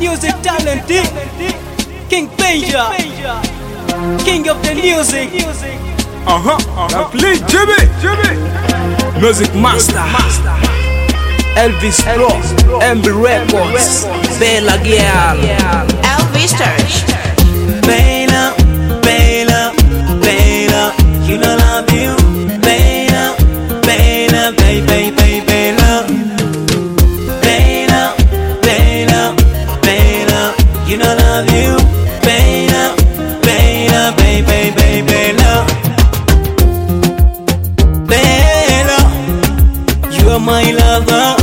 music talent, King Benja, king of the music. Please, Jimmy. Music master, Elvis Pro, MB Records, Bella Girl, Elvis Touch. Bella, Bella, Bella, you know I love you. Bella, Bella, baby, baby, Bella. Bella, Bella, Bella, you know I love you. Bella, Bella, baby, baby, Bella. Bella, you are my lover.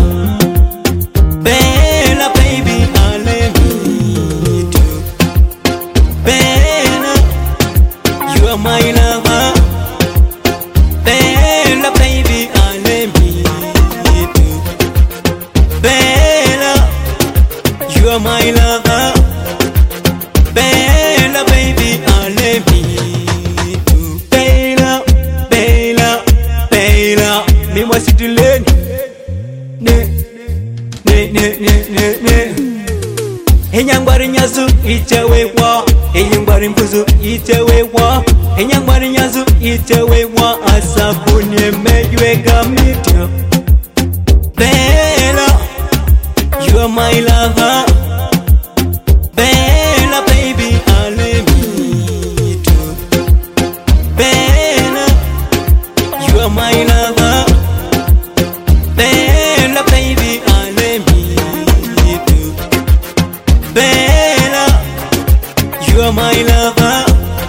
Bella, baby, I love you too. Bella, you are my lover. Bella, baby, I love you too. Bella, you are my lover. Bella, baby, I love you too. Bella, Bella, Bella, me was it lane. Enyangwari nyazu itewewa, enyangwari mpuzu itewewa, enyangwari nyazu itewewa, asabuni mejwega mityo. Bella, you are my lover. Bella, baby, I love you too. Bella, you are my lover. Bella, baby, I love you too. Bella, you are my lover.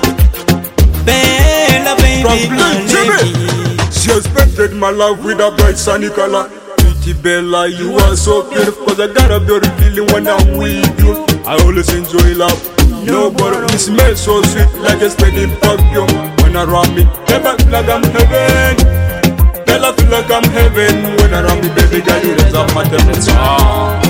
Bella, baby, I love you. She expected my love with a bright sunny color. Pretty Bella, you are so beautiful. Cause I got a beautiful feeling when I'm with you. I always enjoy love. Nobody, you smell so sweet like a steady perfume. When around me, Bella feel like I'm heaven. Bella feel like I'm heaven. When around me, baby girl, you deserve my temperature.